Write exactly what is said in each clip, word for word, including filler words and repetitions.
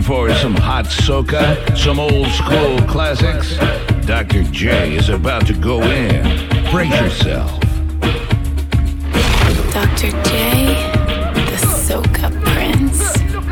for some hot soca, some old school classics? Doctor J is about to go in. Brace yourself. Doctor J, the soca prince.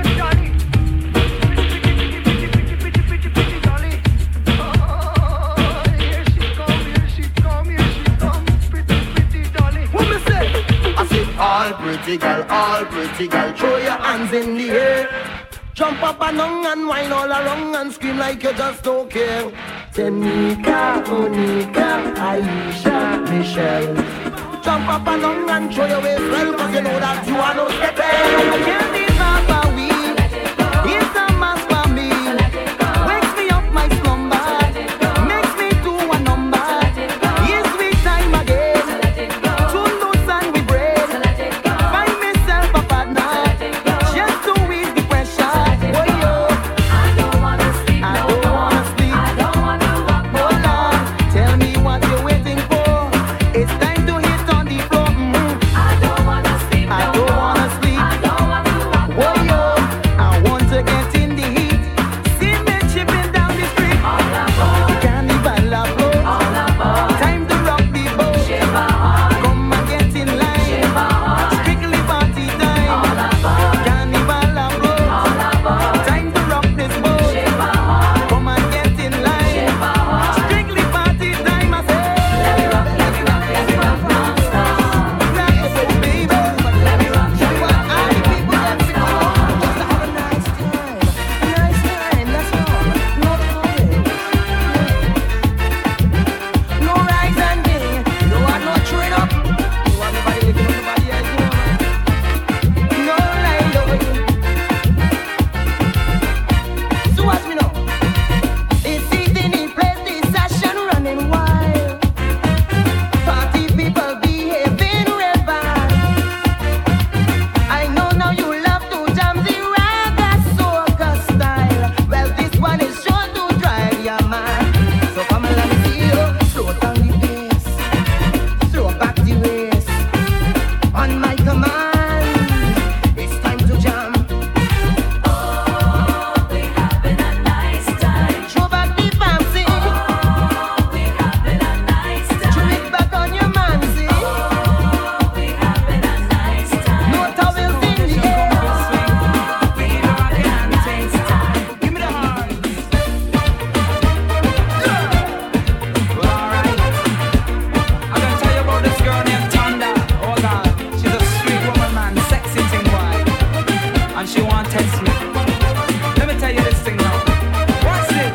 All pretty girl, all pretty girl, throw your hands in the air. Jump up and down and whine all around and scream like you just don't care. Tanika, Monica, Aisha, Michelle. Jump up and down and throw your waist well, cause you know that you are no stepping. Can't leave out for we, it's a must for me. Wakes me up my slumber, makes me do a number. Yes, we time again, tune loose and we break. Find myself a partner, just to ease the pressure. Oh yo, I don't wanna sleep, I don't wanna sleep, I don't wanna rock. Hold on, tell me what you're waiting for. It's time to hit on the floor. Mm. I don't wanna sleep, I don't wanna sleep, I don't wanna rock. Oh yo, I want to get in the heat. See me chipping down the street. All aboard, the carnival approach. All aboard, time to rock the boat. Shiver hard, come and get in line. Shiver hard, strictly party time. All aboard, carnival approach. All aboard, time to rock this boat. Shiver hard, come and get in line. Shiver hard, strictly party time. I say, let me rock, let me rock, let me rock non-stop. Rock the boat, baby. Let me rock, let me rock, all the people dancing on. Just to have a nice time, a nice time. That's all. No trouble. No rise and day. No one no trade up. You want nobody living on nobody else, you know. No lie, no way. So watch me now. It's eating in place, this session running wild. Party people behaving real bad. I know now you love to jam the raga soca style. Well, this one is sure to drive your mind. So come and let me see you. Slow down the pace, throw back the waist. On my command, it's time to jam. Oh, we're having a nice time. Throw back the fancy. Oh, we're having a nice time. Throw it back on your manzy. Oh, we're having a nice time. No towels in the air. We're having a nice time. Give me the heart. Well, alright. I'm gonna tell you about this girl named Tonda. Oh God, she's a sweet woman, man, sexy thing, boy. And she want to test me. Let me tell you this thing now. What's this?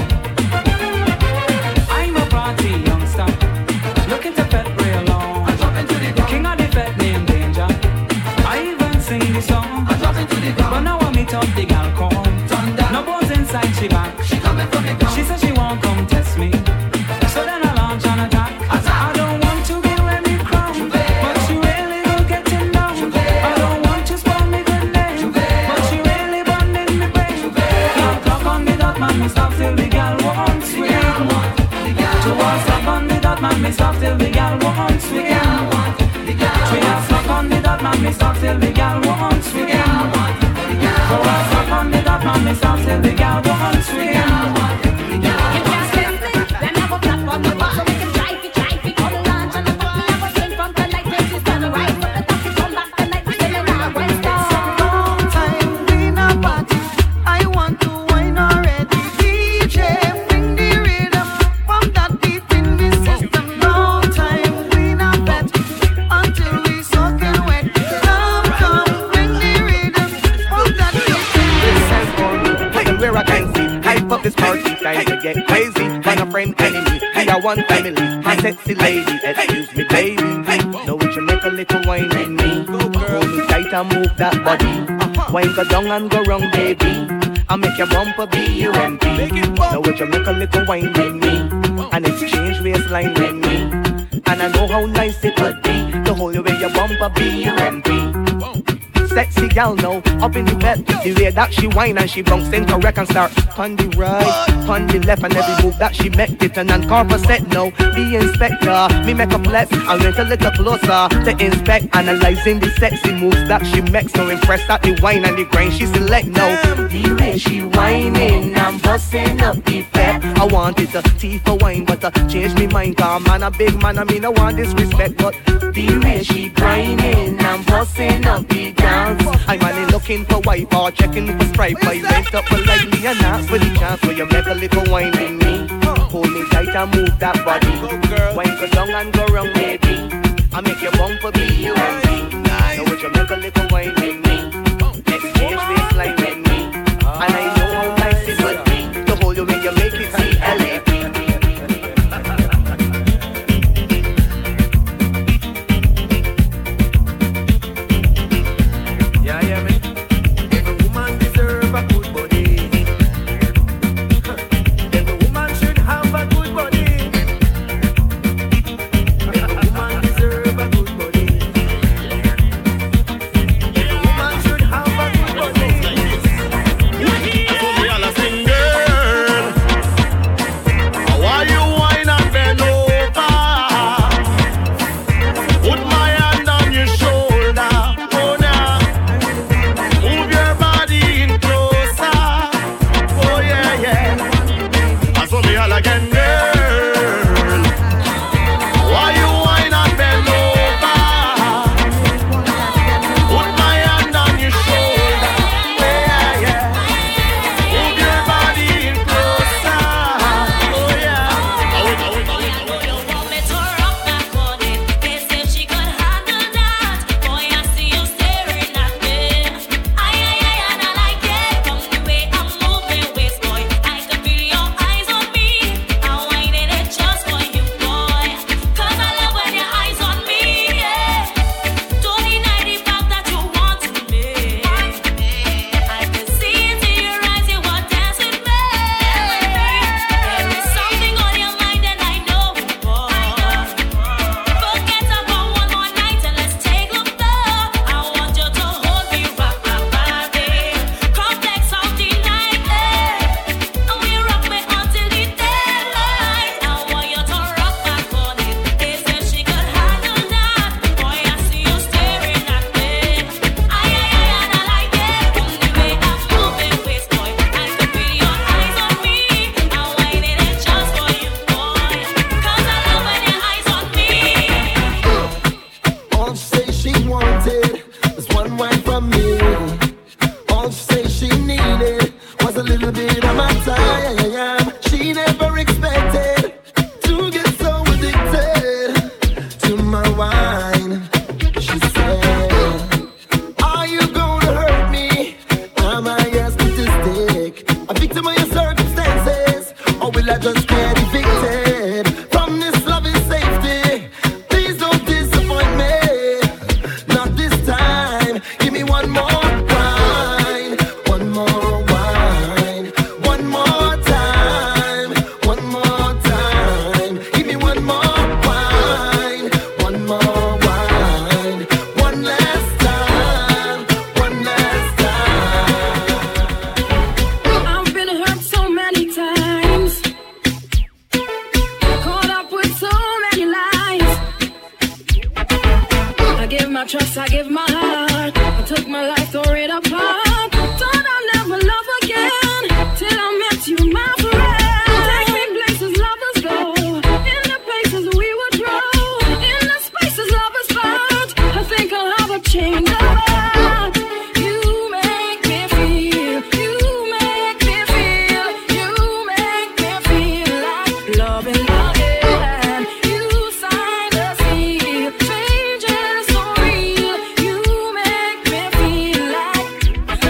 I'm a party youngster, looking to pet real long. I'm dropping to the The king of the pet named Danger. I even sing the song. I'm dropping to the But now I meet up the gal come. Thunder. No bones inside she back. She coming from the ground. She said she won't come test me. So then I launch an attack. I don't want to be where me crown, but she really go getting down. I don't want to spoil me good name, but she really born in me brain. Can't clock on the dot, man, me stop till the gal won't swing. Two hours clock on the dot, man, me stop till the gal won't swing. Three hours clock on the dot, man, me stop till the gal won't swing. Four hours clock on the dot, man, me stop till the gal won't swing. Long time we not party. I want to wine already. D J, bring the rhythm from that deep in the system. Long time we not bet until we soaking wet. Come, come, bring the rhythm from that deep in the system. Where I can see, hype up this party, time to get crazy. Find a friend, enemy, we are one family. My sexy lady, excuse me, baby. Know what you make a little wine in me. Hold me tight and move that body. Wine go down and go round, baby. I make your bumper be you and me. Know what you make a little wine in me. And exchange waistline with me. And I know how nice it would be to hold you with your bumper be you and me. sexy gal now. Up in the bed, the way that she whine and she bounce into wreck and start on the right, on the left, and every move that she make it and uncover set now. The inspector, me make up less and went a little closer to inspect, analyzing the sexy moves that she makes. So impressed at the wine and the grain she select now. The way she whining, I'm busting up the pep. I wanted the tea for wine, but uh, change me mind. Cause man a big man, I mean I want disrespect, but the way she grinding, I'm busting up the dance. I'm only looking for wife or checking for stripe. I went up politely and asked for the chance. So you make a little wine in me, hold me tight and move that body. Wine go down and go round, baby. I make your bumper be you and me. Now would you make a little wine in me? Exchange this line with me, and I know how nice it would be to hold you when you make it C L A P. Yeah, yeah, man. Every woman deserve a good body. Every woman should have a good body. Every woman deserve a good body. Every woman should have a good body. So me all a sing, girl, why you whine and bend over? Put my hand on your shoulder, oh now. Move your body in closer, oh yeah, yeah. And so me all again, girl, why you whine and bend over? Put my hand on your shoulder, yeah, yeah. Move your body in closer, oh yeah. Oh, wait, oh, wait, oh, wait, oh, wait. You want me to rock that body? They said she could handle that. Boy, I see you staring at me. Ay, ay, ay, and I like it. From the way I'm moving waist, boy, I can feel your eyes on me. I'm whining it just for you, boy. 'Cause I love when your eyes on me, yeah. Don't deny the fact that you want me. I can see it in your eyes, you want dance with me. There is something on your mind and I know, boy. Forget about one more night and let's take a floor. I want you to hold me, rock my body. Complex of the night, eh. And we rock me until the daylight. I want you to rock my body. They said she could handle that. Boy, I see you staring at me. Ay, ay, ay, and I like it. From the way I'm moving waist, boy, I can feel your eyes on me. I'm whining it just for you, boy. 'Cause I love when your eyes on me. All she say she wanted was one wine from me. All she say she needed was a little bit of my time. She never expected to get so addicted to my wine. She said, are you gonna hurt me? Am I a statistic, a victim of your circumstances? Or will I just get evicted from this loving safety? Please don't disappoint me. Not this time. Give me one more wine. One more wine. One more time. One more time. Give me one more wine. One more wine. One last time. One last time. I've been hurt so many times, caught up with so many lies. I give my trust, I give my heart. I took my life, tore it apart. Thought I'll never love again till I met you, my friend. Take me places lovers go, in the places we would grow, in the spaces lovers found. I think I'll have a change of heart. You make me feel, you make me feel, you make me feel like loving again. You signed the seal, changes so real. You make me feel like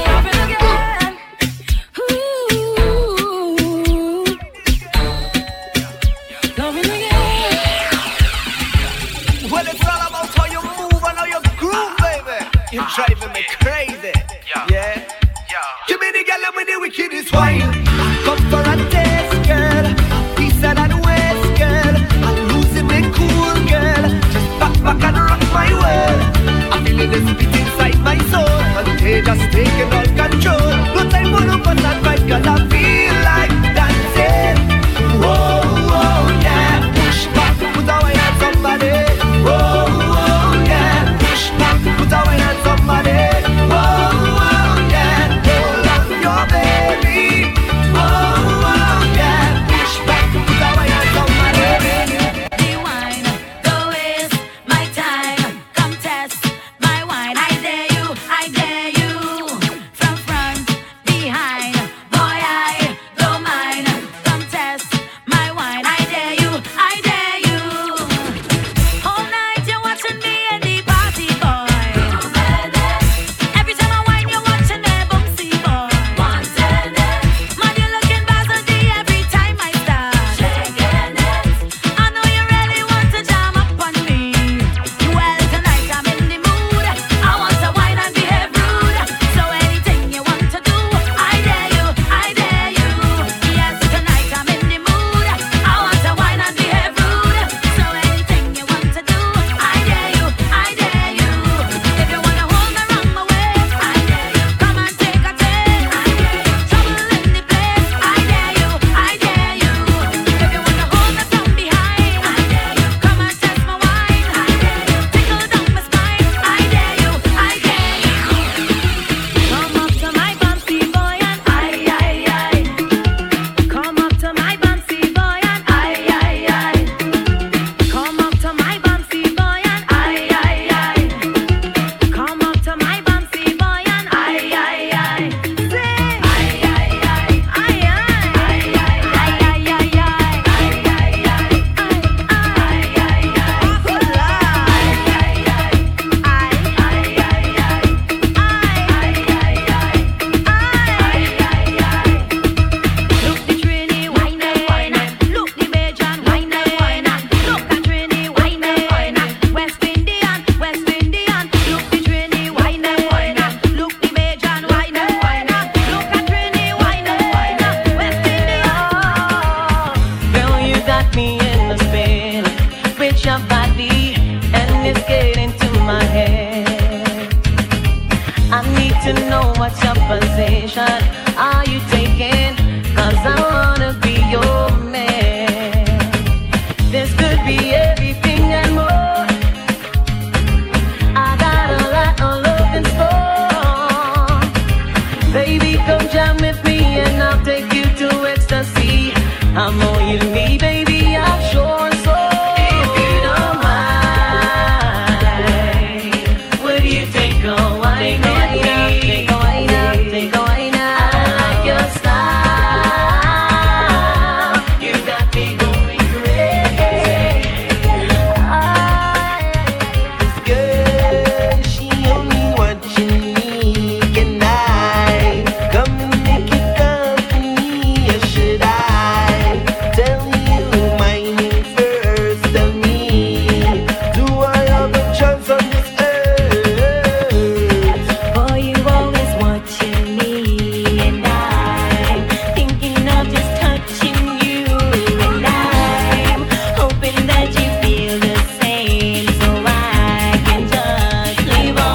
touch your body and it's getting to my head. I need to know what's your position. Are you taking? Cause I wanna be your man. This could be everything and more. I got a lot of love in store. Baby, come jam with me and I'll take you to ecstasy. I'm all you need, baby, I'm sure so. If you don't mind, would you take a wine with me? Take a wine up, take a wine up. I like your style. You got me going crazy. This girl, she only what she need. Can I come and make it company, or should I tell you my name first? Tell me, do I have a chance on this earth? Boy, you always watching me, and I'm thinking of just touching you, and I'm hoping that you feel the same, so I can just live on.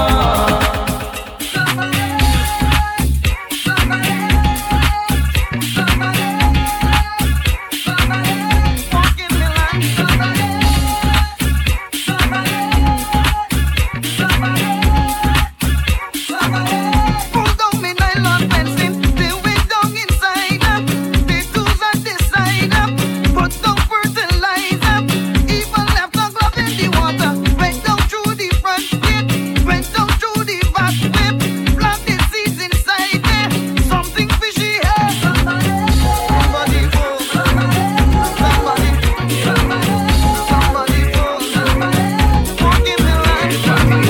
Pull down me nylon fencing, till we down inside up. The tools are decided, put down fertilizer. Even left a glove in the water. Went down through the front gate, went down through the back whip. Planted seeds inside there, something fishy here. Somebody pull, somebody, somebody, somebody pull, walking the line. Somebody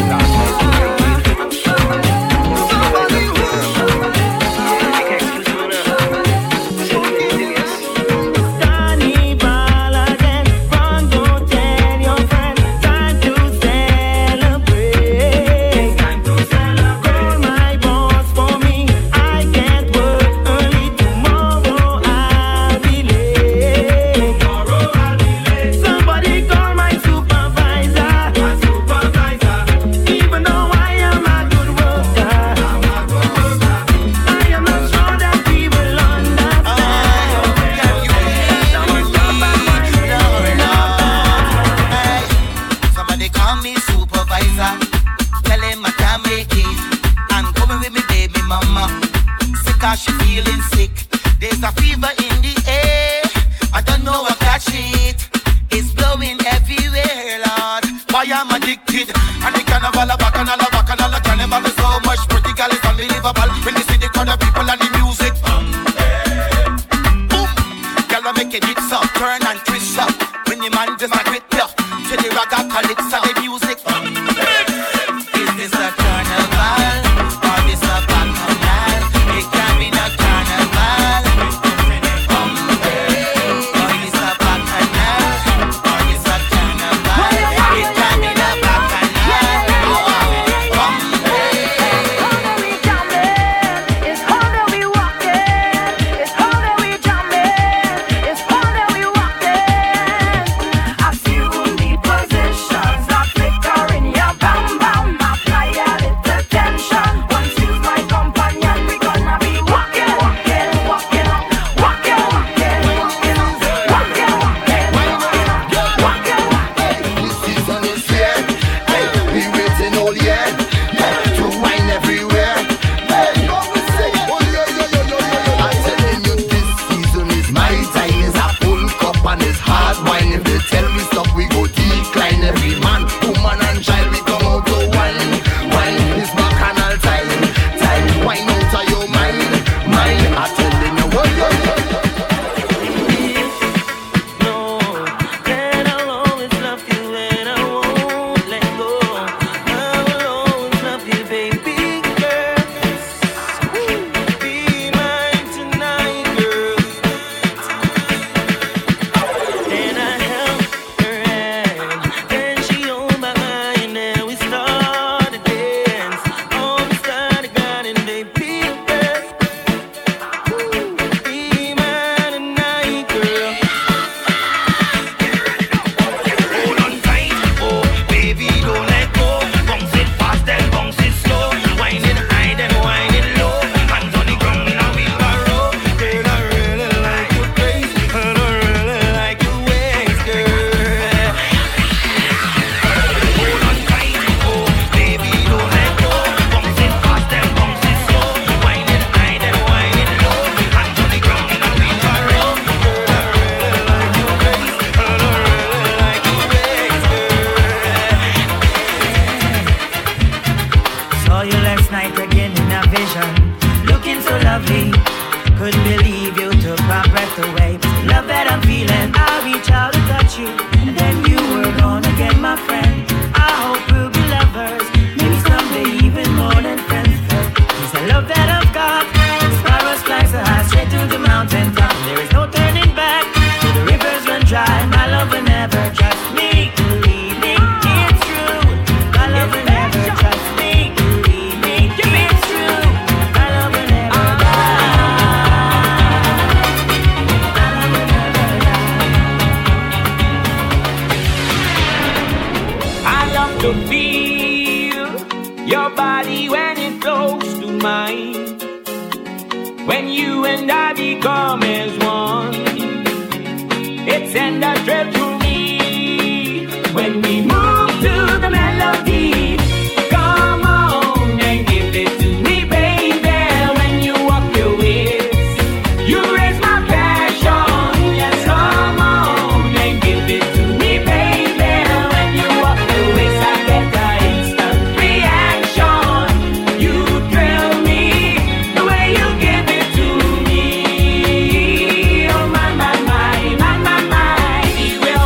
Carnival again, run, go tell your friends. Time to celebrate. Time to celebrate. Call my boss for me. I can't work early tomorrow. I'll be late. Tomorrow I'll be late. Somebody call my supervisor. My supervisor. Even though I am a good worker, I'm a good worker. I am not sure that he will understand. Someone stop and wind me up. Somebody call me supervisor. Tell him I can't make it. I'm coming with me baby mama. Sick cause she feeling sick. There's a fever in the air. I don't know what catch it. It's blowing everywhere, Lord. Why I'm addicted. And the carnival, a bacchanal, a bacchanal, a carnival is so much pretty girl, it's unbelievable. When you see the crowd of people and the music, boom, girl, I make it hit up, turn and twist up. When the man just like with you, to the ragga calypso, the music. Is this a carnival or this a bacchanal? It can't be no carnival. Or this a bacchanal or this a carnival? It can't be no It's how that we walking, it's how that we jumping, it's how that we walking. I see you in the positions of lovely. Couldn't believe you took my breath away. But the love that I'm feeling, I'll reach out to touch you, and then you were gone again, my friend. I hope we'll be lovers, maybe someday even more than friends. It's the love that I've got. Sparrows fly so high, straight to the mountain top, and there is no turning back. Till the rivers run dry, my love will never trust me. Believe me, it's true. My love will never trust me. Believe me, it's true. My love will never die. My love will never die. I love to feel your body when it's close to mine. When you and I become as one, it sends a thrill to me. When we move to the melody, come on and give it to me, baby. When you walk your ways, you raise my passion. Yes, come on and give it to me, baby. When you walk your ways, I get an instant reaction. You thrill me the way you give it to me. Oh my, my, my, my, my, my. We will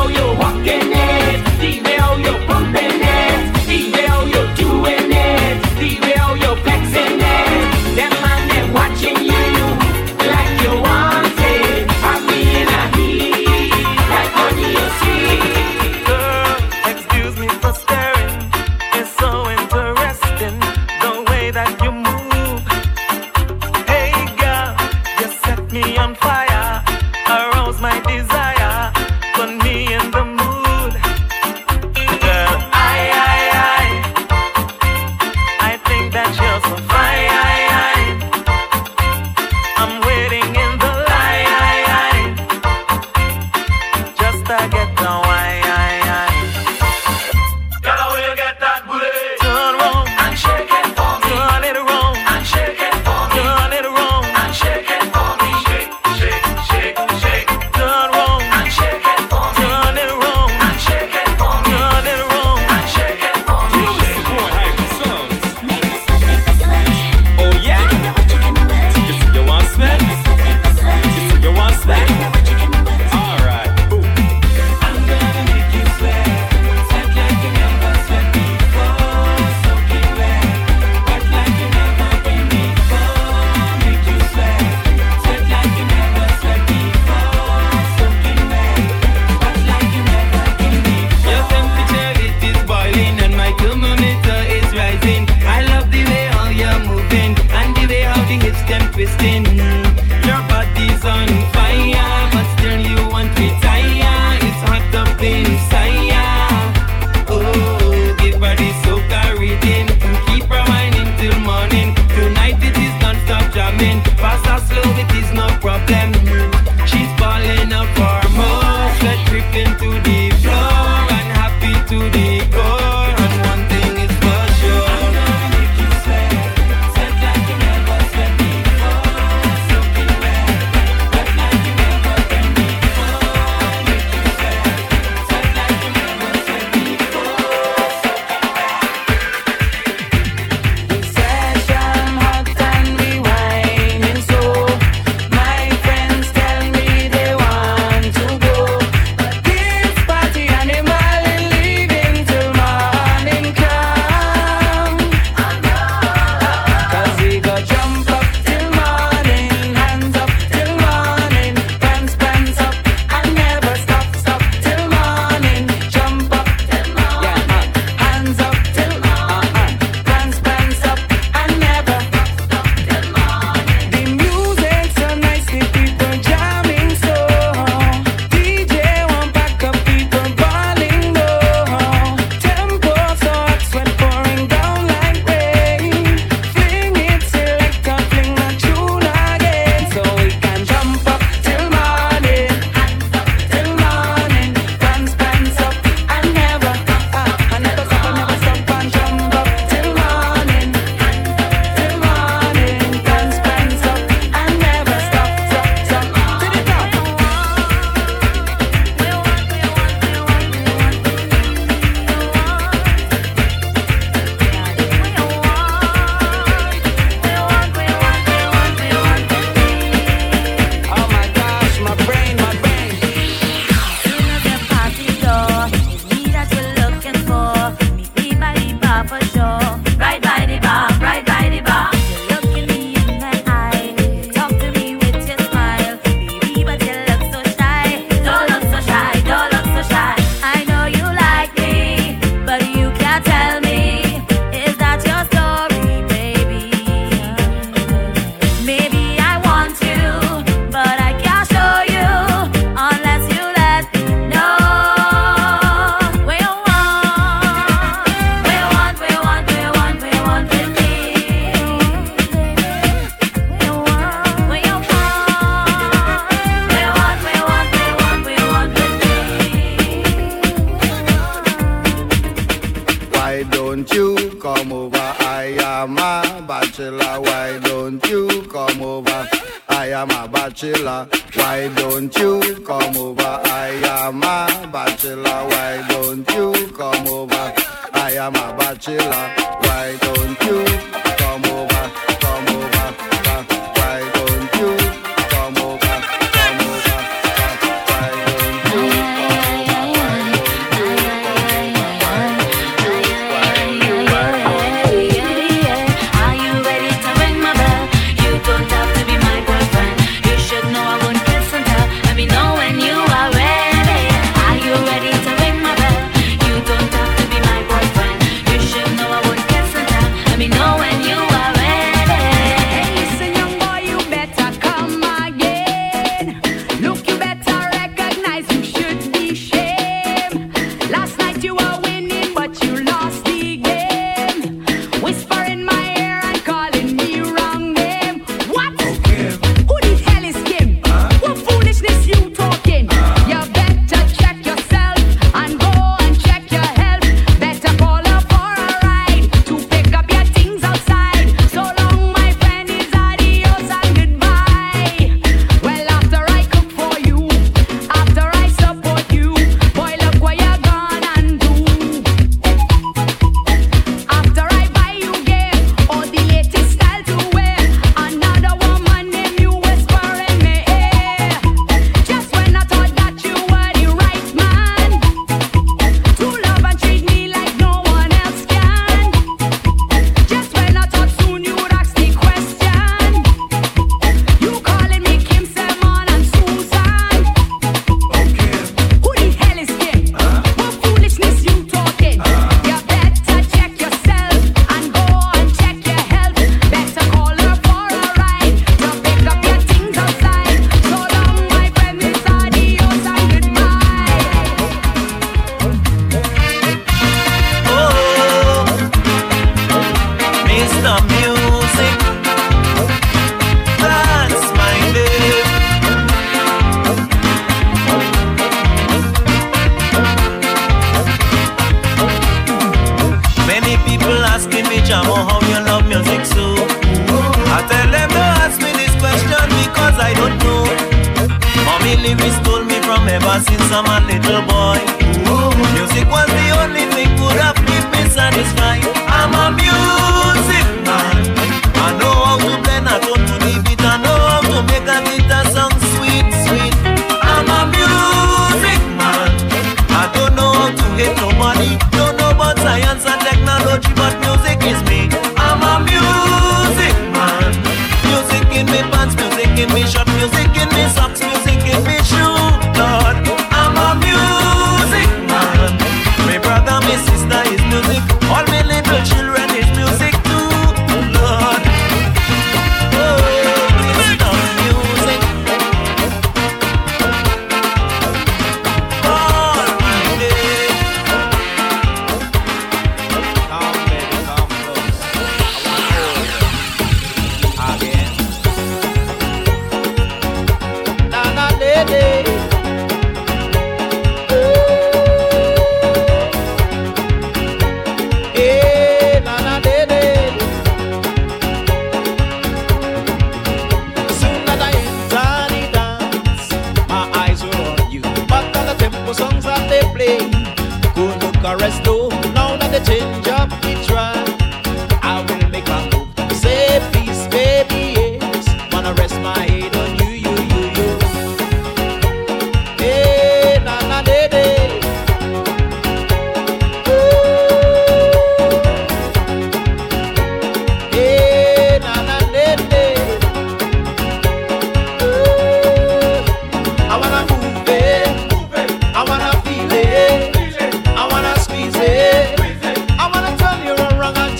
why don't you come over? I am a bachelor, why don't you come over? I am a bachelor, why don't you come over? I am a bachelor, why don't you come over? I am a bachelor, why don't you come over? Come over, why don't you come over? Come over, why don't you Are you ready to ring my bell? You don't have to be my boyfriend. You should know I won't kiss and tell. Let me know when you are ready. Are you ready to ring my bell? You don't have to be my boyfriend. You should know I won't kiss and tell. Let me know when you are ready. Hey, listen, young boy, you better come again. Look, you better recognize you should be shame. Last night you were winning, but you lost the game. Whisper in my ear and calling me wrong name. What? Who the hell is Kim? What foolishness you talking? You better check yourself and go and check your health. Better call her for a ride to pick up your things outside. So long, my friend, is adios and goodbye. Well, after I cook for you, after I support you, boy, look what you gone and do. After I buy you gift or the latest style to wear, another woman named you whisper in my ear. Just when I thought that you were the right man to love and treat me like no one else can. Just when I thought soon you would ask the question, you calling me Kim, Simon, and Susan. Who the hell is Kim? What foolishness you talking? You better check yourself and go and check your health. Better call her for a ride to pick up your things outside. So long, my friend, it's adios and goodbye. Mister Music, that's my name. Many people asking me, Jamo, how you love music so? I tell them don't ask me this question because I don't know. Mommy lyrics told me from ever since I'm a little boy. Music was the only thing could have keep me satisfied. I'm a music man. I know how to blend a tone to the beat. I know how to make a guitar song sweet, sweet. I'm a music man. I don't know how to hate nobody. Don't know about science and technology, but music is me. I'm a music man. Music in me pants, music in me shirt, music in me socks, music in me shoe. Lord, I'm a music man. My brother, my sister is music. All my little children is music too. Lord, oh, Mister Music. All my day. Come, baby, come close. I wanna hold you again. Na na lady. Hey, na na lady. Soon as I enter the dance, my eyes were on you. But all the tempo songs that they play, go look a resto. Now that they change up the track, I will make a move. Say peace, baby, yes. Wanna rest my head on you, you, you, you. Hey, na na lady. Hey, na na lady. I wanna move it, I wanna feel it, I wanna squeeze it, I wanna turn you around and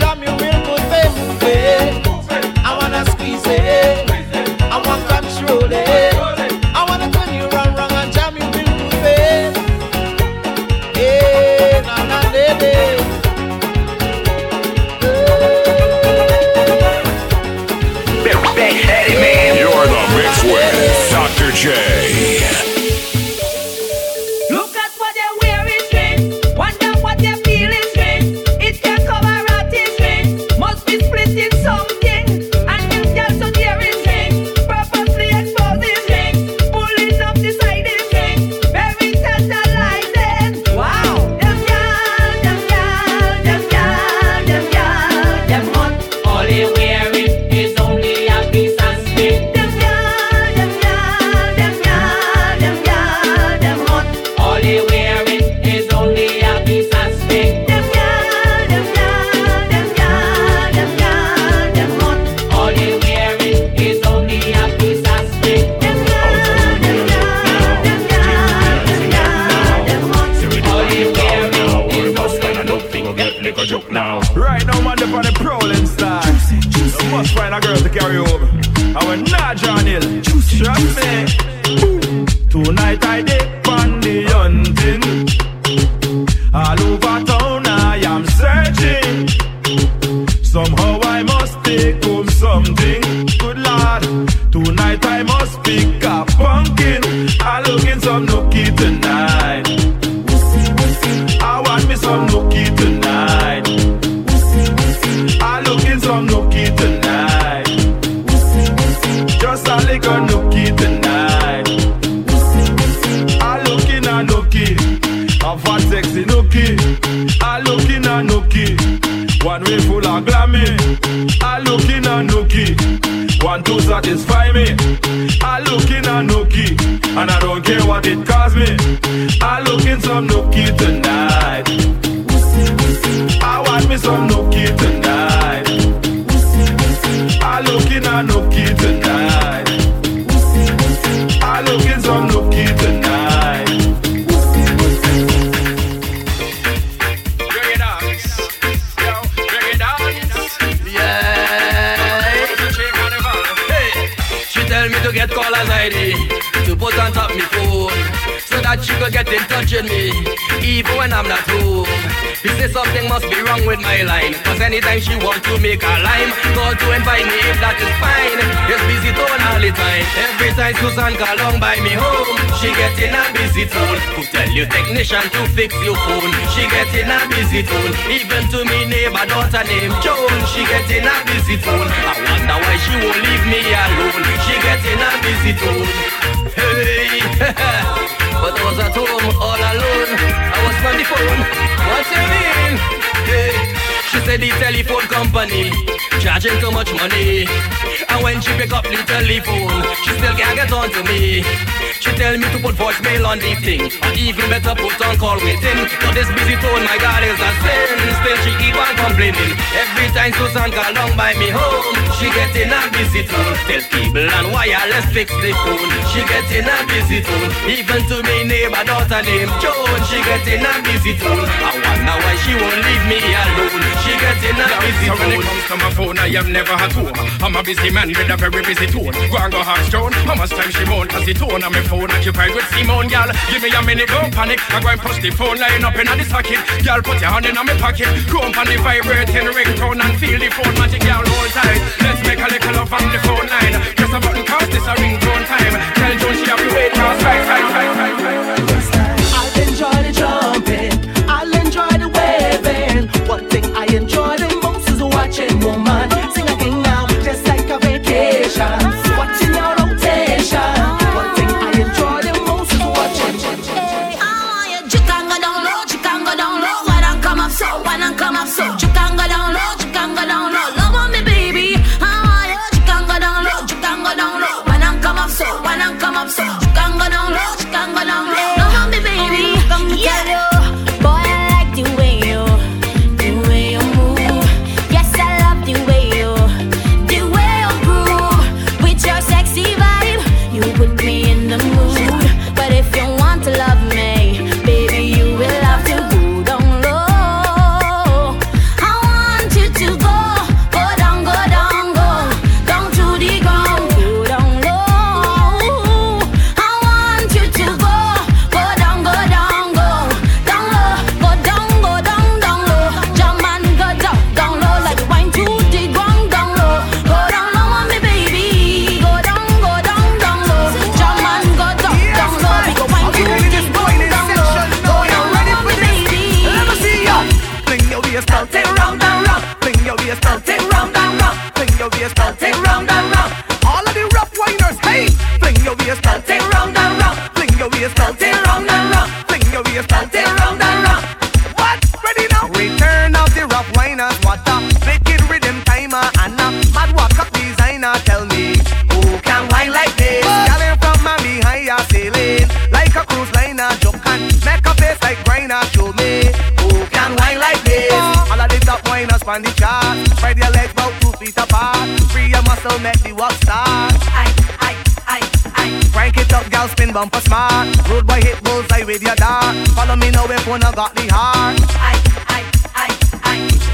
joke now. Right now, man, up on the prowling style. You must find a girl to carry over. I went not John Hill. Trust me. Tonight I did on the hunting. All over town I am searching. Somehow I must take home something. Good lord. Tonight I must pick a pumpkin. I looking some nookie tonight. I want me some nookie tonight. I looking some nookie tonight. Just a little nookie tonight. I looking a nookie. A fat sexy nookie. I looking a nookie. One way full of glammy. I looking a nookie. One to satisfy me. I looking a nookie. And I don't care what it cost me. I looking some nookie tonight. I want me some nookie tonight. I looking a nookie tonight. I looking some nookie tonight. Bring it on, yo, bring it on, yeah. Hey, she tell me to get callers I D to put on top me phone, so that she could get in touch with me, even when I'm not home. She say something must be wrong with my line, cause anytime she want to make a lime, call to invite me if that is fine. It's busy tone all the time. Every time Susan call along by me home, she get in a busy tone. Who tell you technician to fix your phone? She get in a busy tone. Even to me neighbor daughter named Joan, she get in a busy tone. I wonder why she won't leave me alone. She get in a busy tone. Hey, but I was at home all alone. I was on the phone. What you mean? Hey. She said the telephone company charging too much money, and when she pick up the telephone, she still can't get on to me. She tell me to put voicemail on the thing, or even better put on call waiting. But this busy phone, my God, is a sin. Still she keep on complaining. Every time Susan call along by me home, she get in a busy tone. Tell cable and wireless fix the phone. She get in a busy tone. Even to me neighbor daughter named Joan, she get in a busy tone. I wonder why she won't leave me alone. She get in a busy so tone. When it comes to my phone, I am never at home. I'm a busy man with a very busy tone. Go and go hard stone. How much time she moan? Cause the tone on my phone occupied with Simone, gal. Give me a minute, don't panic. I go and push the phone line up in the socket. Gal, put your hand in my pocket. Go up on the vibrating ringtone and feel the phone magic, gal, hold tight. Let's make a little love on the phone line. Press a button cause this a ringtone time. Tell Joan she have to wait cause right, right, right, right, right. I'll enjoy the jumping, I'll enjoy the waving. One thing I enjoy the most is watching woman sing again now, just like a vacation. Watching your rotation. One thing I enjoy the most is watching. Ah, you can go down low, you can go down low. When I come up so, when I come up so, you can go down low, you can go down low. Love on me, baby. Ah, you can go down low, you can go down low. When I come up so, when I come up so, you can go down low, you can go down low. Love on me, baby. Yeah. Boy, I like the way you, the way you move. Yes, I love the way you, the way you groove. With your sexy vibe, you put me in the mood. But if you want to love me, baby, you will have to go down low. I want you to go, go down, go down, go down to the ground, go down low. I want you to go, go down, go down, go down low, go down, go down, down low. Jump and go down, down low, like wine to the ground, down low. Go down low on me, baby. Go down, go down, down low. Jump and go down, down low. We go wine to the ground, down low. Go down low on me, baby. Let me see ya. Fling your waist round, take round and round. Fling your waist round, take round and round. Fling your waist round, take round and round. All of the rough whiners, hey. Fling your waist round, take round and round. Fling your waist round, take round and round. Fling your waist round, take round and round. What? Ready now? Return of the rough whiners. What a wicked rhythm timer and a mad walk up designer. Tell me who can whine like this? Calling from my behind ya sailing like a cruise liner. Jump and make a face like grinder. Show me who can whine like this. All of the top whiners on the chart. Spread your legs about two feet apart. Free your muscle, make the walk start. Aye, aye, aye, aye. Crank it up, gal, spin bumper smart. Road boy hit bullseye with your dart. Follow me now if one I got the heart. Aye, aye, aye, aye.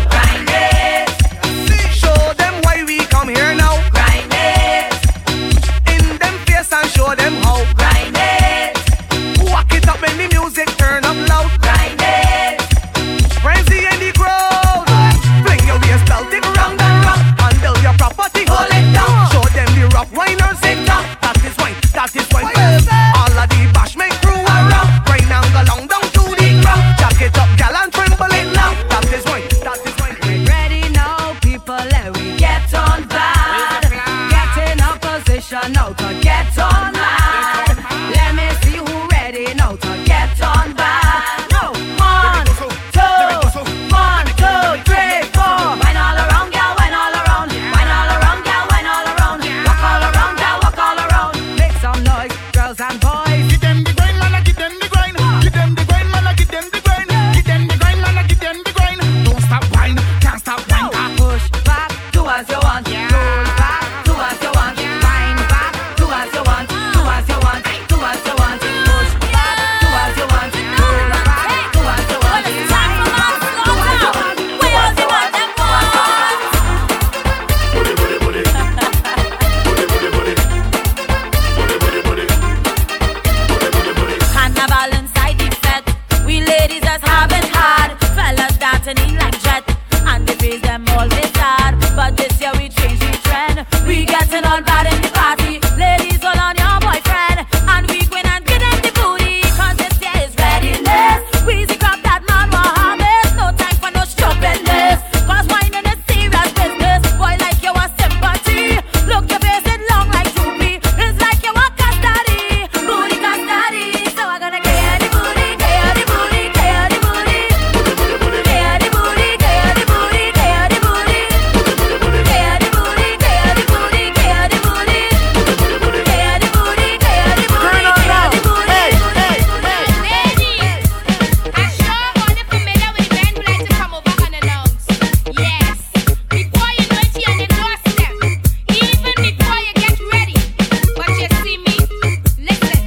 praise them always sad. But this year we changed the trend. We getting all bad in the party. Ladies, all on your boyfriend. And we going and get them the booty. Cause this year is readiness. Weezy crop that man Mohammed. No time for no stupidness. Cause wine in a serious business. Boy, like you want sympathy. Look, your face is long like Droopy. It's like you want custody. Booty custody. So I'm gonna get the booty, get the booty, get the booty. Get the booty, get the booty, get the booty. Get the booty, get the booty, get the booty. Get the booty, get the booty, get the booty. Ladies, I'm sure all the familiar with men who like to come over unannounced. Yes, before you know it, you're on the doorstep. Even before you get ready. But you see me, listen.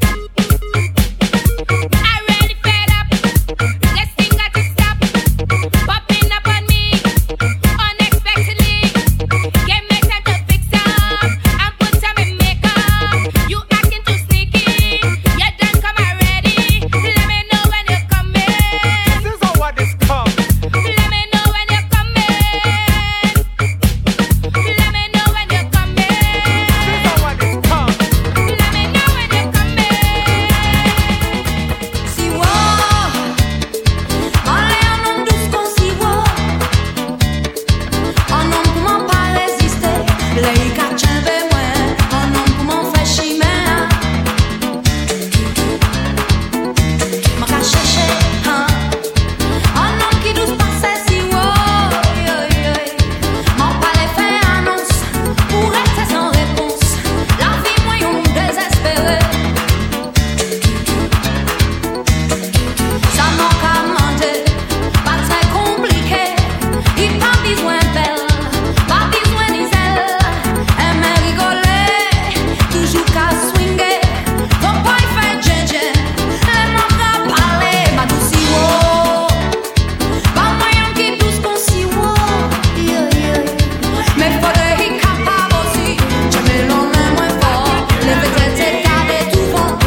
I really fed up. This thing got to stop. Popping up on me unexpectedly. Give me time to fix up and put some in makeup. You acting too sneaky. You done come already. Let me know when you're coming. This is how what this come. Let me know when you're coming. Let me know when you're coming. This is how what this come. Let me know when you're coming. Si wo, ale un homme douce qu'on si wo. Un homme pour m'en pas résister. Les quatre moi. Un homme pour m'en faire chimère. M'en qu'à chercher, hein. Un homme qui douce passe si wo. M'en pas les faire annonce. Pour rester sans réponse. La vie moi yon désespéré. Ça manque à manger, pas très compliqué. Il pas besoin d'elle, pas besoin d'iselle. Elle me rigoler, toujours qu'à swinguer. Faut pas y faire djin-djin, elle m'en fera parler. Ma douce si wo, pas moyen qui douce qu'on si wo. Yeah, yeah. Mais faudrait y capable aussi. Je me l'en ai moins fort, les peut-être c'est garder tout vent.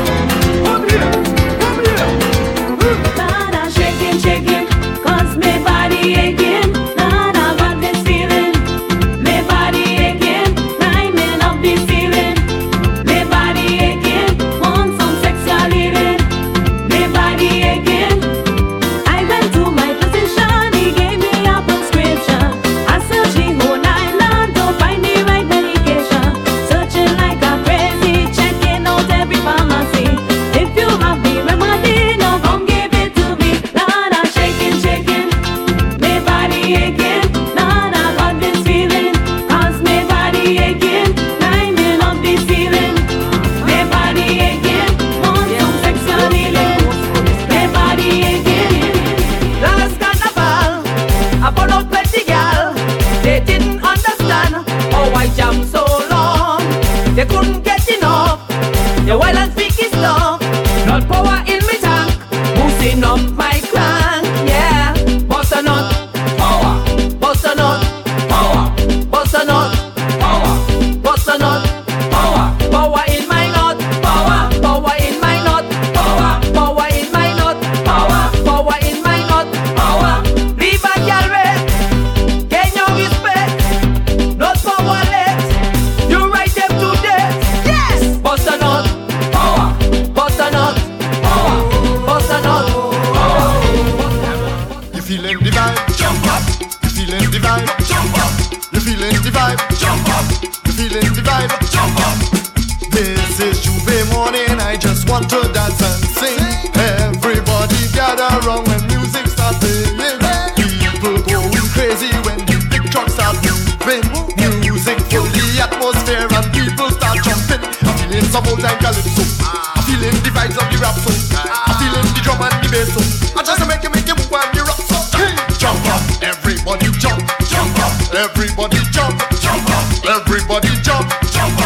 Nana, shaking, shaking, cause my body aching. Nana, got this feeling. My body aching, climbing up this ceiling. My body aching, want some sexual healing. My body aching. I went to my physician, he gave me a prescription. I searched the whole island to find the right medication. Searching like a crazy, checking out every pharmacy. If you have the remedy, now come give it to me. Nana, shaking, shaking, my body aching. Nana, got this feeling, cause my body aching, climbing up the ceiling. My body aching, want some sexual healing. My body aching. Last carnival, I put out plenty gal. They didn't understand how I jammed so long. They couldn't get enough. The wild and speaky stuff. Not power in me tank, boosting up my crank. Yeah, bust a nut, power. Bust a nut, power. Bust a nut, power. Bust a nut, power. Power in my nut, power. Power in my nut, power. Power in my nut, power. Power in my nut, power. Leave a gal red, gain your respect. Not powerless, you write them to death. Yes, bust a nut, power. Bust a nut, power. Bust a nut, power. You feeling the vibe? Jump up. You feeling the vibe? Jump up. You feeling the vibe? Jump up. You feeling the vibe? Jump up. This is Juve morning. I just want to dance and sing. Everybody gather round when music starts playing. People going crazy when the big trucks start moving. Music fill the atmosphere and people start jumping. I'm feeling some old time calypso. I'm feeling the vibes of the rap song. I'm feeling the drum and the bass song. I just make you make you move and you rock so. Hey, jump up, everybody jump, jump up, everybody jump, jump up, everybody jump, jump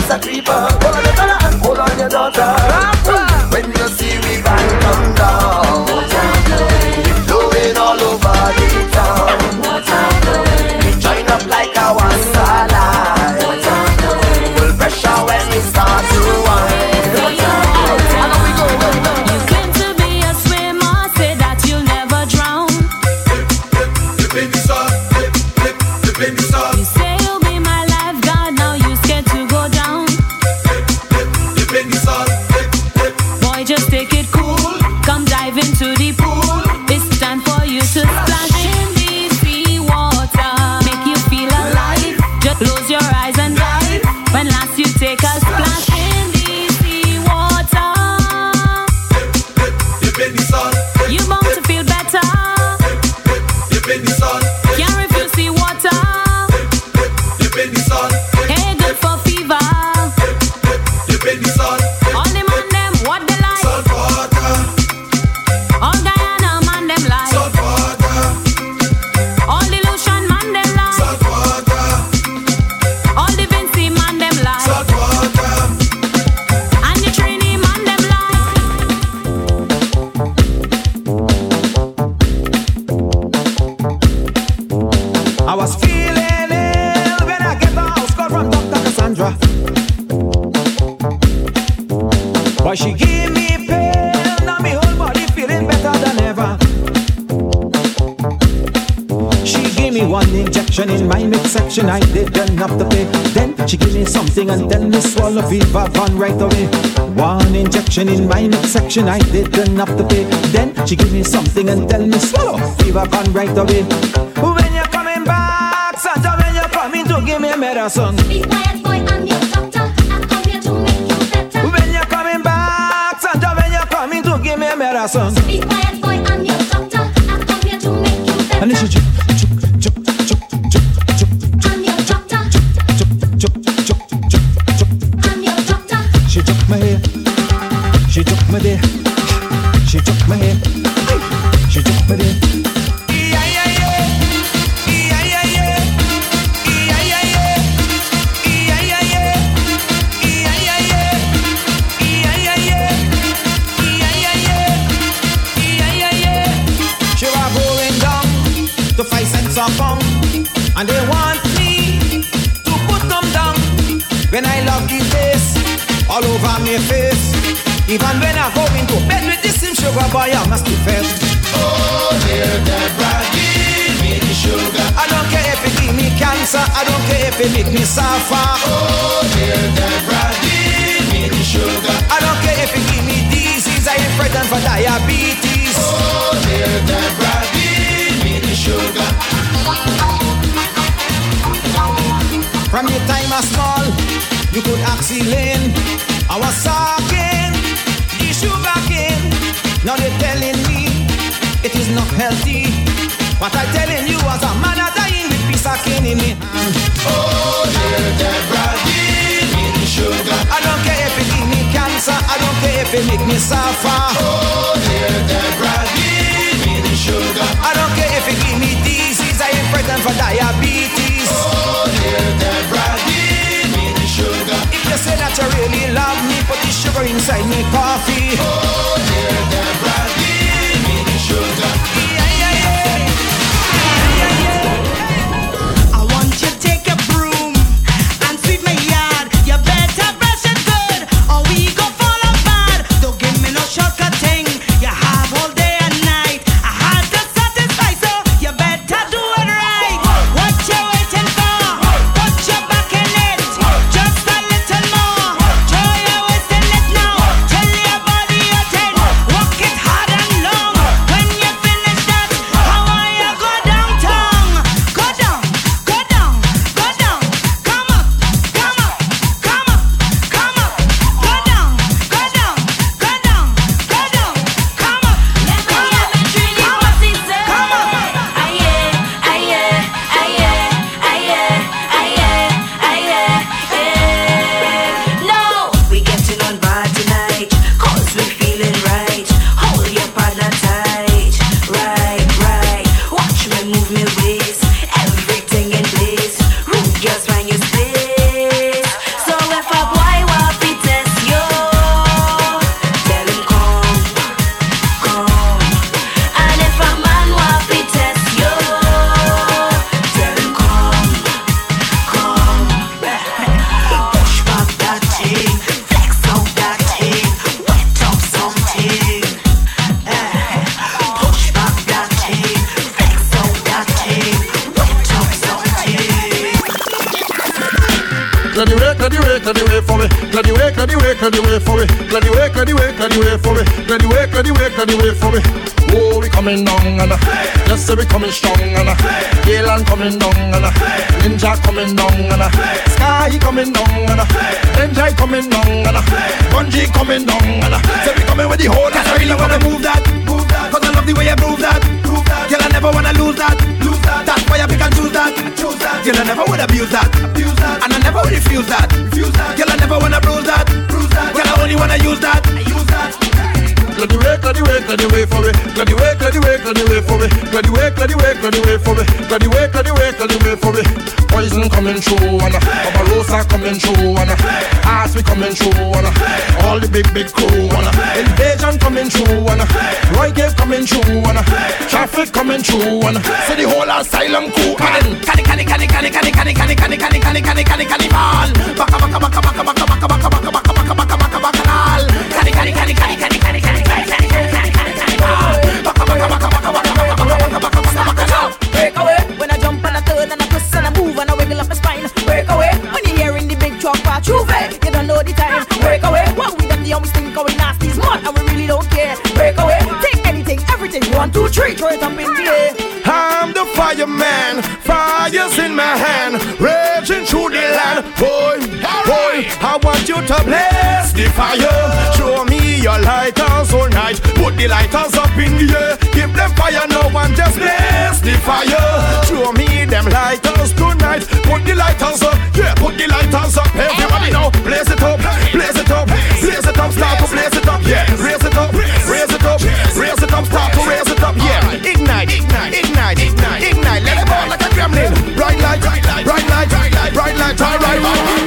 is a creeper. Hold on your fella and hold on your daughter. When you see we bang come down, we blowing all over the town. We join up like a one salad. Full pressure when we start to wine. You claim to be a swimmer, say that you'll never drown. You say you'll be my lifeguard, now you scared to go down. Boy, just take it cool, come dive into the pool. It's time for you to splash in the sea water, make you feel alive. Just close your eyes and dive. When last you take a splash in the sea water, you bound to feel better. Can't refuse sea water. Hey, good for fever. All the man them what they like. All Guyana man them like. All the Lucian man them like. All the Vincy man them like. And the Trini man them I was feeling ill when I get the house call from Doctor Cassandra. But she gave me pain, now me whole body feeling better than ever. She gave me one injection in my midsection, I didn't have to pay. Then she gave me something and then me swallow fever gone right away. One injection in my midsection, I didn't have to pay. Then she gave me something and then me swallow fever gone right away. When you're coming back, Santa, when you're coming to give me a medicine. Be quiet, boy, I'm your doctor. I'm come here to make you better. When you're coming back, Santa, when you're coming to give me a medicine. Be quiet, boy, I'm your doctor. I'm come here to make you better. And then she juk, juk, juk, juk, juk, juk, I'm your doctor. juk, juk, juk, juk, juk. I'm your doctor. She took my hair, she took my day, she took my hair, she took my day. Yeah, yeah, yeah, yeah, yeah, yeah, yeah, yeah, yeah, yeah, yeah, yeah, yeah, yeah, yeah, yeah, yeah, yeah, yeah, yeah. She was going down to five cents a pound, and they want me to put them down. When I love the face all over my face, even when I go into bed with the same sugar boy, I must be fed. Oh dear Deborah, give me the sugar. I don't care if it give me cancer, I don't care if it make me suffer. Oh dear Deborah, give me the sugar. I don't care if it give me disease, I ain't frightened for diabetes. Oh dear Deborah, give me the sugar. From the time I small, you could ask Elaine, I was sucking the sugar cane. Now they're telling me it is not healthy, but I'm telling you as a man I dying with piece of cane in me hand. Oh dear Deborah, give me the sugar. I don't care if it give me cancer, I don't care if it make me suffer. Oh dear Deborah, give me the sugar. I don't care if it give me disease, I ain't frightened for diabetes. Oh dear Deborah, give me the sugar. If you say that you really love me, put the sugar inside me coffee. Oh dear Deborah, give me the sugar. Yeah, yeah, yeah. Yeah, yeah, yeah. I want you to take a broom and sweep my yard. You better brush it good, or we go fall apart. Don't give me no shortcut thing. You have all day and night. I had to satisfy, so you better do it right. What you waiting for? Put your back in it. Just a little more. Try you wasting it now. Tell your body you're clear the way, clear the way, clear the way for me. Clear the way, clear the way, clear the way for me. Clear the way, clear the way, clear the way for me. Clear the way, clear the way, clear the way for me. Oh, we coming down and uh, just say we coming strong and uh, Galen coming down and uh, Ninja coming down and uh, Sky coming down and uh, Ninja coming down and uh, Bungie coming down and uh, say we coming with the whole. Cause I really wanna move that, move that. Cause I love the way you move that, move that. Girl, I never wanna lose that, lose that. That's why I pick and choose that, choose that. Girl, I never would abuse that, abuse that. And I never would refuse that, refuse that. Girl, I never wanna bruise that, bruise that. Girl, I only wanna use that, I use that. Clear the way, clear the way, clear the way for me. Clear the way, clear the way, clear the way for me. Clear the way, clear the way, clear the way for me. Clear the way, clear the way, clear the way for me. Poison coming through and Barbarossa coming through and Ass we coming through and all the big big crew and Invasion coming through and Roy Gave coming through and Traffic coming through and so the whole asylum crew and Canny, canny, canny, canny, canny, canny, canny, canny, canny, canny, canny, canny, canny, ball. Baka, baka, baka, baka, baka, baka, baka, baka, baka, baka, baka, baka, baka, ball. Canny, canny, canny, canny, canny, canny, canny, canny, canny, canny, canny, canny, ball. Baka, baka, baka, baka, baka, baka, baka, baka, baka, baka, baka. Break away when I jump and I turn and I twist and I move and I wiggle up my spine. Break away when you're hearing the big truck pass through. You don't know the time. Break away what we got the always think going nasty's mud and we really don't care. Break away, take anything, everything. One, two, three, throw it up in the air. I'm the fireman, fire's in my hand, raging through the land. Boy, boy, I want you to blaze the fire. Show me your lighters all night. Put the lighters up in the air. Give them fire now and just blaze the fire. Show me them lighters tonight. Put the lighters up, yeah, put the lighters up. Everybody now, blaze it up, blaze it up, blaze it up, start to blaze it up, yeah. Raise it up, raise it up, raise it up, start to raise it up, yeah. Ignite, ignite, ignite, ignite, ignite. Let it burn like a gremlin. Bright light, bright light, bright light, bright light, bright light, all right.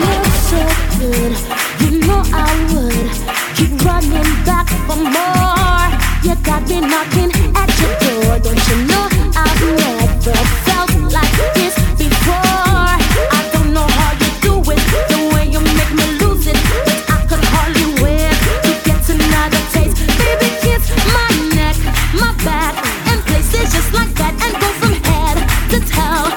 So good, you know I would keep running back for more. You got me knocking at your door. Don't you know I've never felt like this before? I don't know how you do it, the way you make me lose it, but I could hardly wait to get another taste. Baby, kiss my neck, my back, and places just like that, and go from head to toe.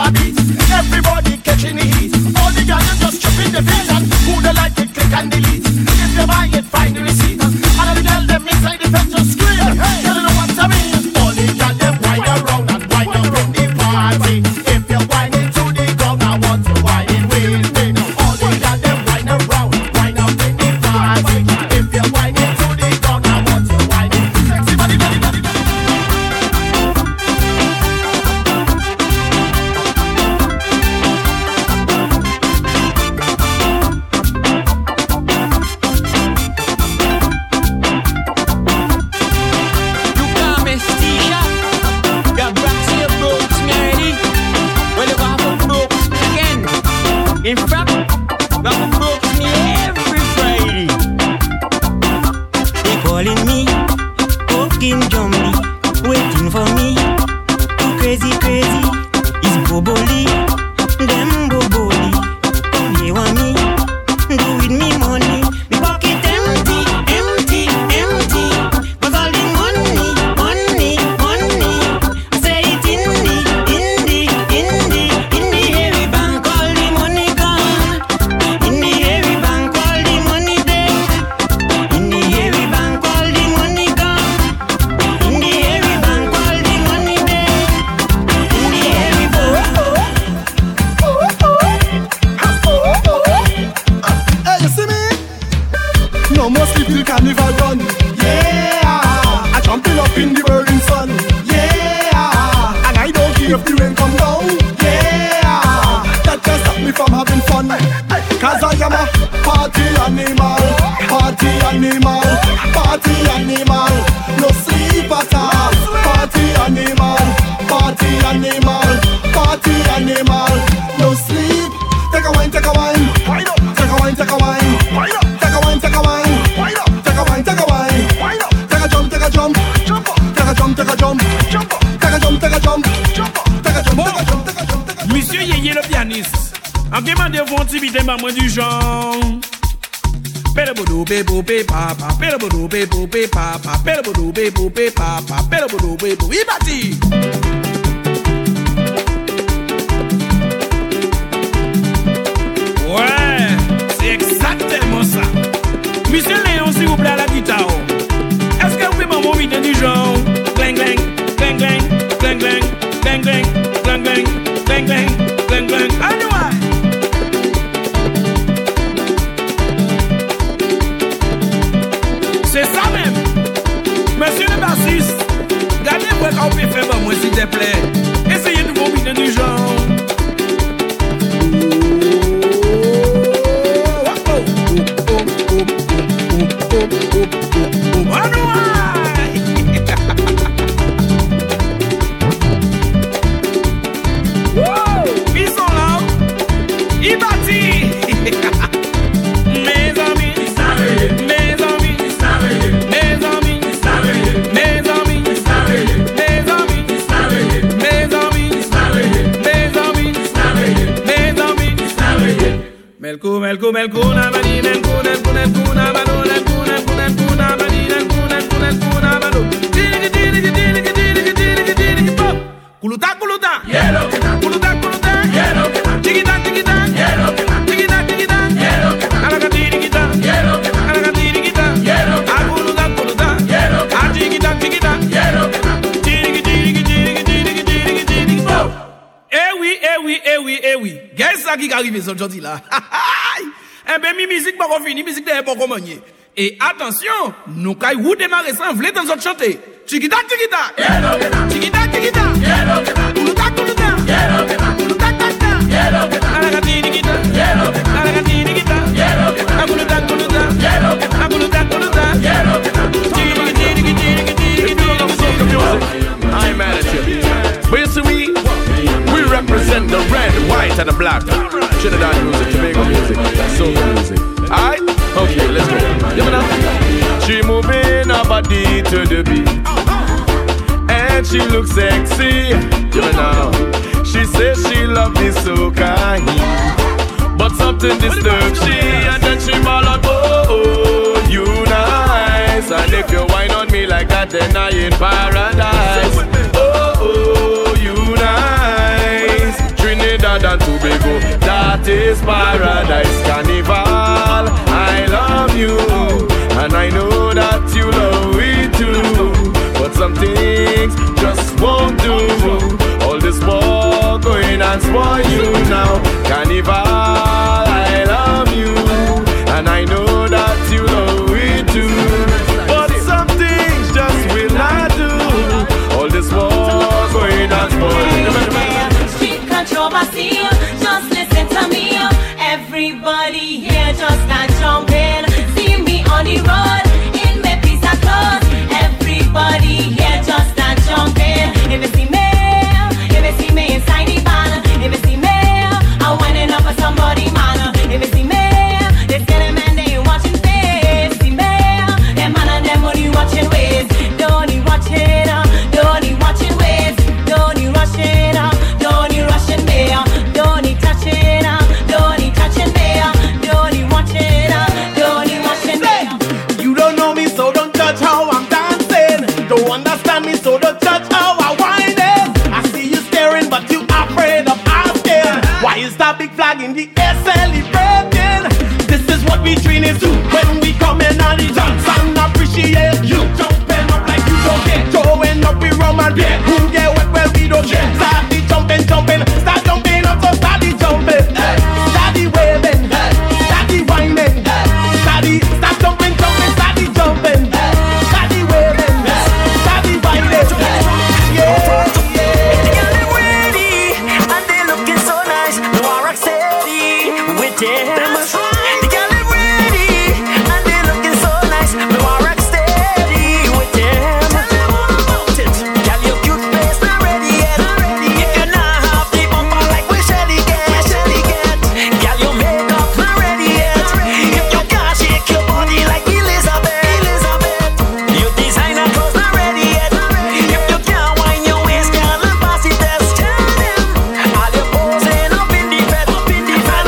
Everybody catching the heat. All the girls just chopping the beat and who they like it, click and delete. En qui m'a défendu petit vite ma moi du genre. Pele bodo be bo be papa, pele bodo be bo be papa, pele bodo be bo be papa, pele bodo be bo. Il bâti. Ouais, c'est exactement ça. Monsieur Léon, s'il vous plaît, à la guitare. Est-ce que vous pouvez m'envoyer une vidéo du genre? Gling, gling, gling, gling, gling, gling, gling, gling, gling, gling, gling, gling, gling, gling. Anyway. C'est ça même. Monsieur le bassiste, gardez-moi quand vous pouvez faire pour moi, s'il te plaît. Essayez de vous vidéo du genre. Ils sont là, ils bâtissent. Mes amis, mes amis, mes amis, mes amis, mes amis, mes amis, mes amis. Melco, melco, melco, na mani, melco, melco, melco, na mano, melco, melco, melco, na mani, melco, melco, melco, na mano. Dili, dili, dili, dili, dili, dili, dili, pop. Kuluta, kuluta. Yellow, kuluta, kuluta. Yellow, tigita, tigita. Yellow, tigita, tigita. Yellow, alaga tigita. Yellow, alaga tigita. Yellow, akuluta, kuluta. Yellow, atigita, tigita. Yellow, tigita, tigita, tigita, tigita, tigita, pop. Eh oui, eh oui, eh oui, eh oui. Qu'est-ce ça qui arrive ce aujourd'hui là? Eh ben, mi musique pas fini, musique n'est pas commencée. Et attention, nous caillou démarrer sans vouloir dans notre chanter. Chiquita, chiquita, chiquita, chiquita, kuluta, kuluta, kuluta, kuluta, alaga chiquita, alaga chiquita, kuluta, kuluta, kuluta, kuluta, I ain't mad at you. But you see, we, we represent the red, white, and the black. Trinidad music, Tobago music, soca music. Alright? Okay, let's go. You know? She moving her body to the beat, and she looks sexy. You know? She says she love the soca heat, but something disturbs she, and then she ball out, oh, oh, you nice. And if you whine on me like that, then I in paradise. Oh, oh, you nice. Trinidad and Tobago, that is paradise. Carnival, I love you, and I know that you love me too. But some things just won't do. All this war going and spoil you now. Carnival, I love you, and I know that you love me too. But some things just will not do. All this war going and spoil you. Street controversy, just listen to me. Everybody here just start jumping. See me on the road in my pizza clothes. Everybody here just start jumping. If you see me, if you see me inside the van, if you see me, I'm winding up for somebody, man. If you see me, they say the man they watching face. See me, them man and them only watching ways. Don't you watching, don't you watching ways. Don't you rushing, don't you rushing me, don't you touching, don't you touching me, don't you watching, don't you watching me. You don't know me, so don't judge how I'm dancing. Don't understand me, so don't judge how I wind it. I see you staring, but you afraid of asking. Why is that big flag in the air celebrating? This is what we trainers do when we come in and the dance and appreciate you. Jumping up like you don't care, throwing up we rum and beer. Who get wet when we don't care? Start the jumping, jumping, start jumping up, so start the jumping, start the waving, start the whining, start the, start jumping, jumping, start the jumping, start the waving, start the whining. Yeah, yeah. They're ready and they looking so nice. No rock steady with them. The girl is ready and they looking so nice. No rock steady with them. Girl, you cute face not ready yet. If you not have the bumper like we Shelly get, Shelly get. Girl, your makeup not ready yet. If you can't shake your body like Elizabeth, Elizabeth. Your designer clothes not ready yet. If you can't wind your waist, girl, and pass the test. Tell them all your posing up in the bed, up in the bed.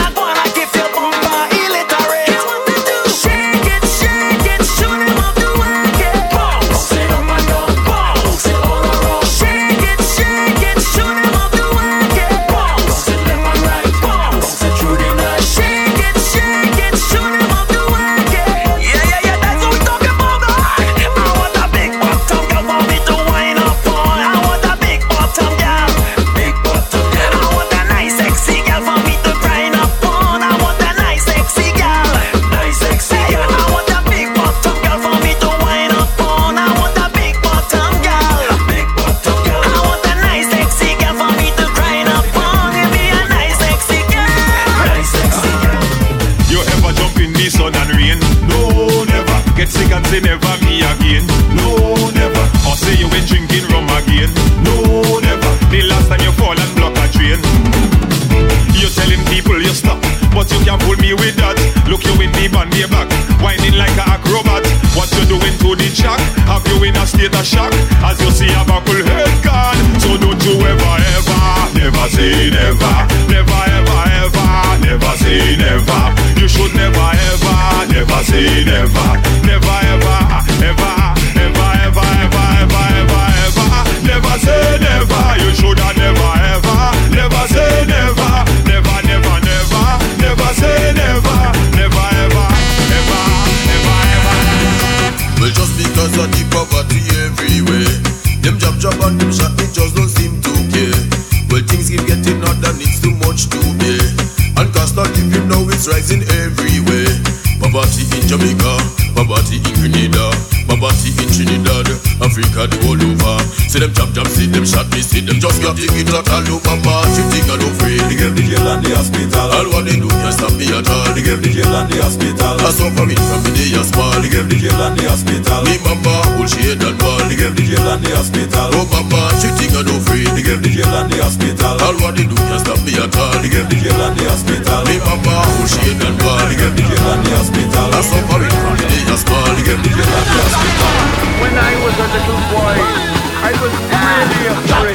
the sun and rain. No, never. Get sick and say never me again. No, never. Or say you ain't drinking rum again. No, never. The last time you fall and block a train. You're telling people you stop, but you can't pull me with that. Look you in the band way back, whining like a acrobat. What you doing to the track? Have you in a state of shock? As you see a buckle head gone. So don't you ever, ever, never say never. Never, ever, ever, never say never. You should never, ever, never say never. Never, ever, ever, ever, ever, ever, ever, ever, ever. Never say never. You should have never, ever, never say never. Never, never, never, never say never. Never, ever, ever, ever, ever. Well, just because of the poverty everywhere, them jump jump and them shot, it just don't seem to care. Well, things keep getting hot and it's too much to bear. And cost of living now it's rising everywhere. Poverty in Jamaica, poverty in Grenada, poverty in Trinidad, Africa, the whole over. See them jump jump, see them shot me, see them just got ticket out all over. But you think I don't afraid? They get the jail and the hospital. All what they do can't stop me at all. They get the jail and the hospital. I suffer it from the day I small. They get the jail and the hospital. Me mama, whole shade and ball. They get the jail and the hospital. Oh mama, you think I don't afraid? They get the jail and the hospital. All what they do can't stop me at all. They get the jail and the hospital. Me mama, whole shade and ball. They get the jail and the hospital. I suffer it from the day I small. They get the jail and the hospital. When I was a little boy, I was really afraid.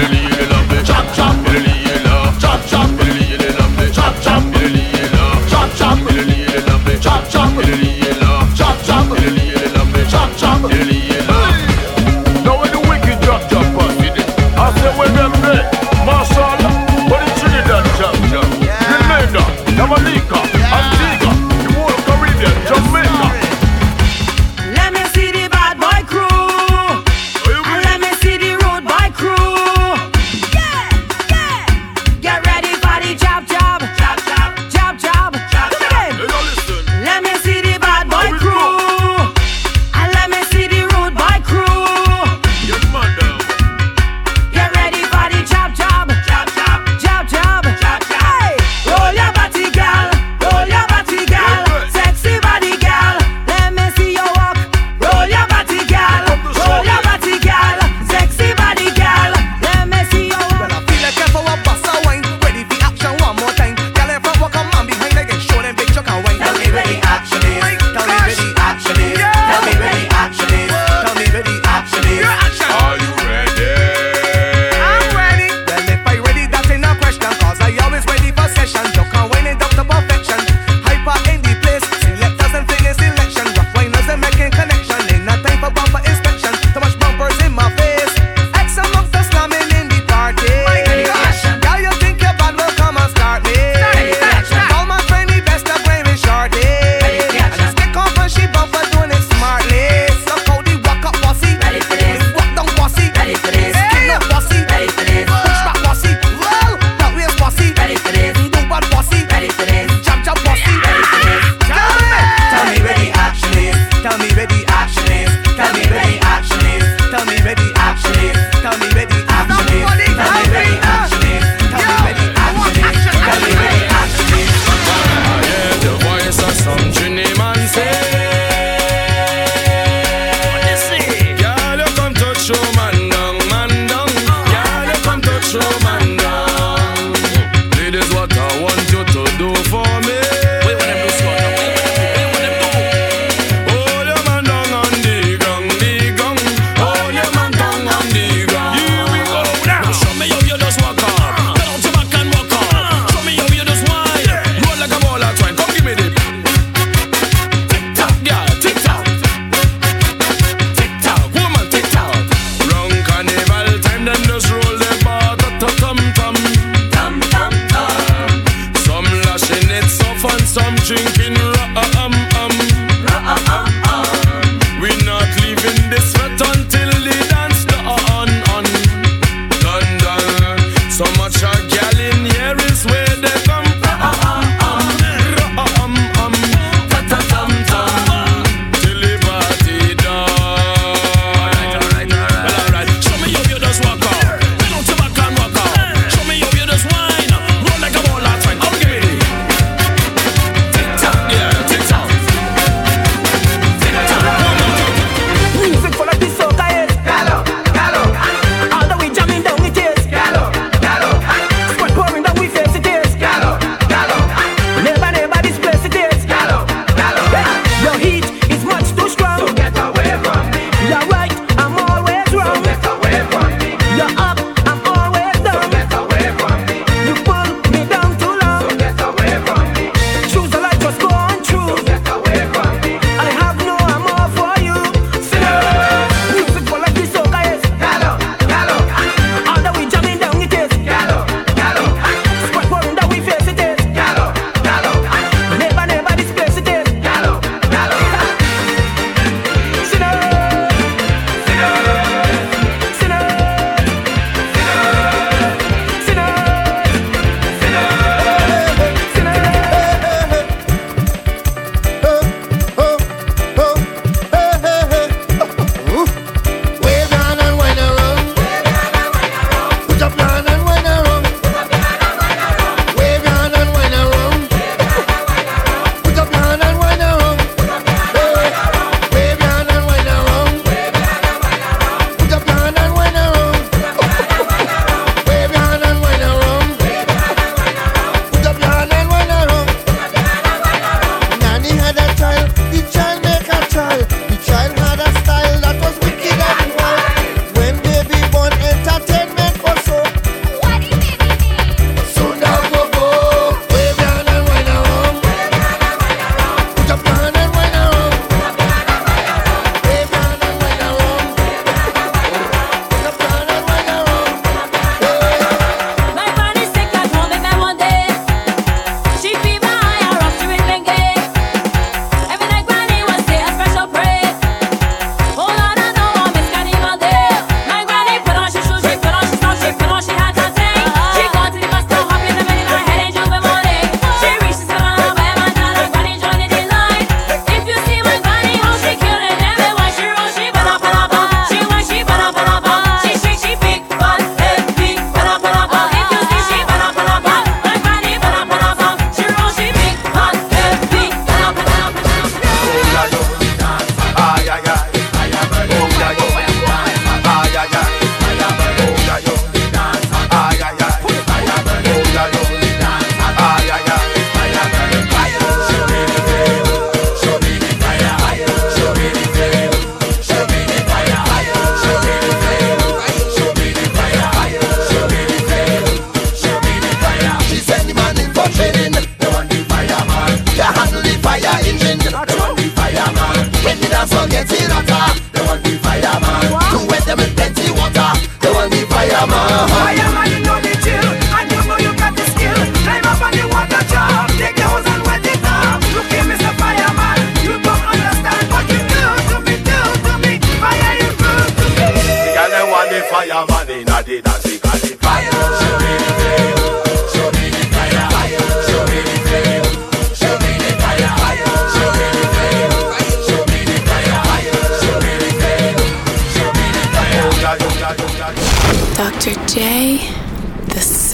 Chop chop, really love. Chop chop, really love. Chop chop, really love. Chop chop, really love. Chop chop, really love. Chop chop, really love. Chop chop, really love. Now when the wicked chop chop pass it, I say when them there, Marshall, but it's Trinidad chop chop. Grenada, Jamaica, Antigua, the whole Caribbean, Jamaica. Let me see the bad boy crew. And let me see the road boy crew. Yeah, yeah. Get ready for the chop chop. Chop chop. Chop chop. Chop chop. Let me see the bad boy crew. And let me see the road boy crew. Get ready for the chop chop. Chop chop. Chop chop. Chop chop. Hey, roll your body, girl. Roll your body, girl. Sexy body, girl. Let me see your walk. Roll your body, girl. Roll your body, girl. Sexy body, girl. Let me see your walk. Well, I feel like for a bust of wine. Ready for action one more time. Girl, if I walk a man behind again, show them big chuck and wine. Tell me where the action is. Tell me where the action is. Tell me where the action is. Tell me where the action is. Are you ready? I'm ready. Well, if I ready, that ain't no question. Cause I always ready for session. Chuck and wine it up to perfection. Hyper in the place. Selectors and fingers selection. Rough winers and making connection. Ain't no time for bumper inspection. Too much bumpers in my face. X amongst the slamming in the party. Girl, you think you're bad, well come and start me. Call my friend the best of brain is shorty. And I stick off and she bumper doing it smartly. Look how the walk up bossy. Walk down bossy. Skin up bossy. Push back bossy. Well, that way's bossy. Do bad bossy. Jump jump bossy. Tell me. Tell me where the action is. Tell me where the action is. Tell me where the action is. Tell me where the action is. Tell me where the action is. Tell me where the action is. Tell me where the action is. Tell me where the action is. Yeah, the voice of some Trini man say. Girl, you come touch show man down, man down. Girl, you come touch show man down. Ladies, what I want you to do for me. Wait, what them do, son? Wait, what them do? Hold your man down on the ground, the ground. Hold your man down on the ground. Here we go now. Show me how you just walk up. Get out your back and walk up. Show me how you just whine. Roll like a ball of twine. Come give me the tick tock, girl, tick tock. Tick tock, woman, tick tock. Round carnival time, them just roll their bar, tum tum tum tum tum. Some lashing it so fun, some drinking rum um. We not leaving this sweat until the dance done on. Done done. So much a gal in here is where they come from. Rum um. Ta tum tum. Till the party done. Alright, alright, alright. Well, alright. Show me how you just walk up. Bend out your back and walk up. Show me how you just whine. Roll like a ball of twine. Come give me the tick tock, yeah, tick tock.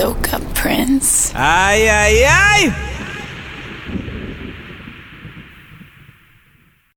Soca Prince. Ay, ay, ay!